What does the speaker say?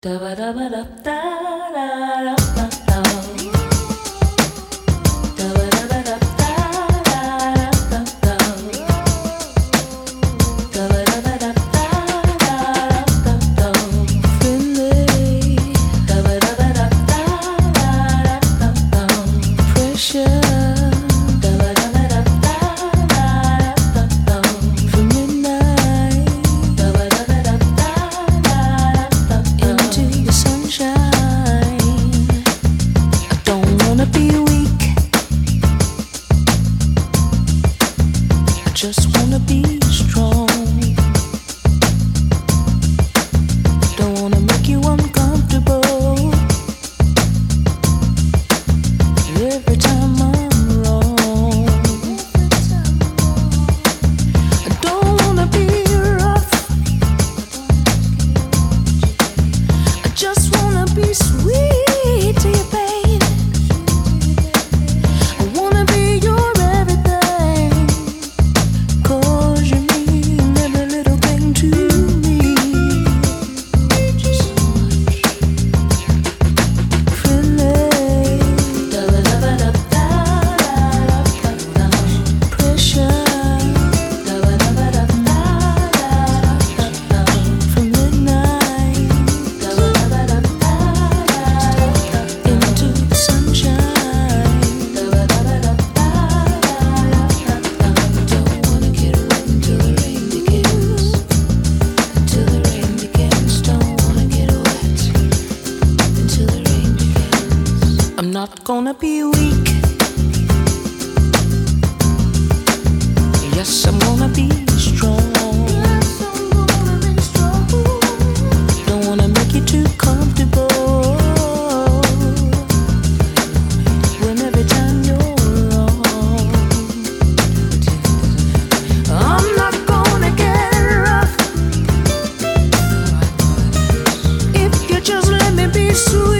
Just wanna be strong. Don't wanna make you uncomfortable. Every time I'm wrong, I don't wanna be rough. I just wanna be sweet to your pain. I wanna be your everything. 'Cause you mean every little thing to me. Friendly, pressure, from midnight into the sunshine. Don't wanna get wet until the rain begins. Until the rain begins. Don't wanna get wet until the rain begins. I'm not gonna be weak. Yes, I'm gonna be strong. Don't wanna make you too comfortable. When every time you're wrong, I'm not gonna get rough. If you just let me be sweet.